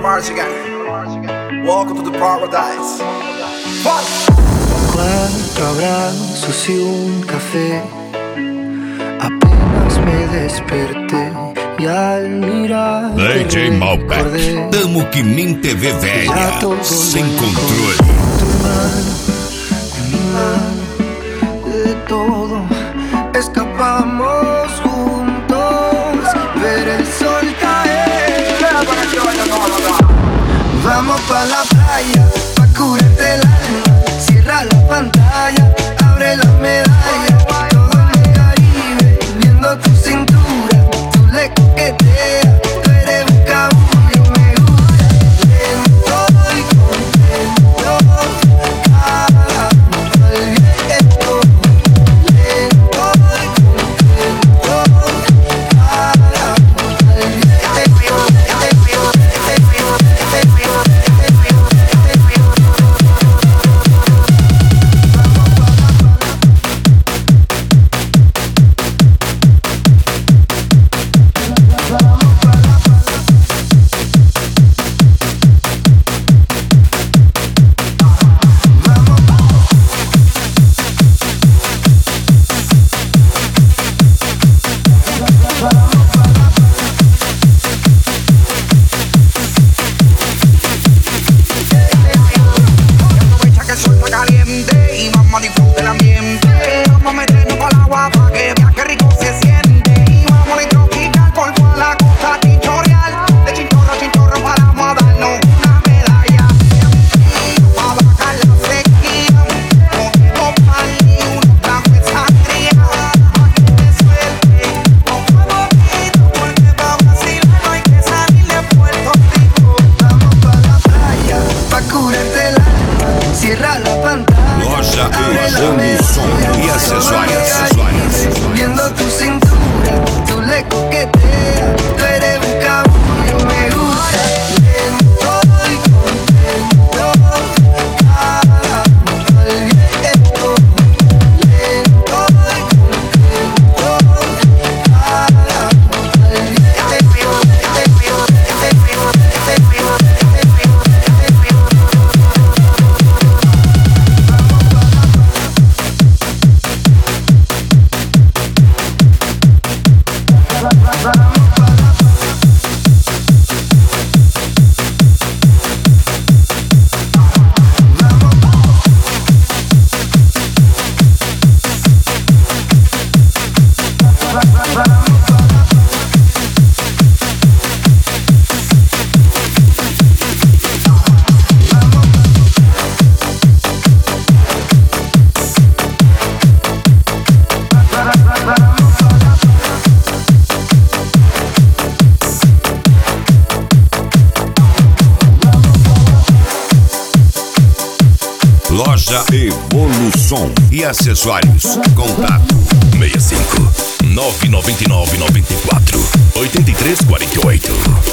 march again. Welcome to the paradise. Fun. 4 abrazos y un café. Apenas me desperté e al mirar DJ Malbec, tamo que nem TV velha, sem controle. En mi mano, de todo escapamos juntos, ver el sol caer. Vamos pa' la playa, pa' curarte el alma. Cierra la pantalla, abre la medalla. Todo en el Caribe, viendo tu cintura. Tú le coqueteas, tú eres un cabullo. Me gusta lento y contento. Cada al viento. Lento y contento. Cada al viento. Loja Evolução e acessórios. Contato 65 999 94 83 48.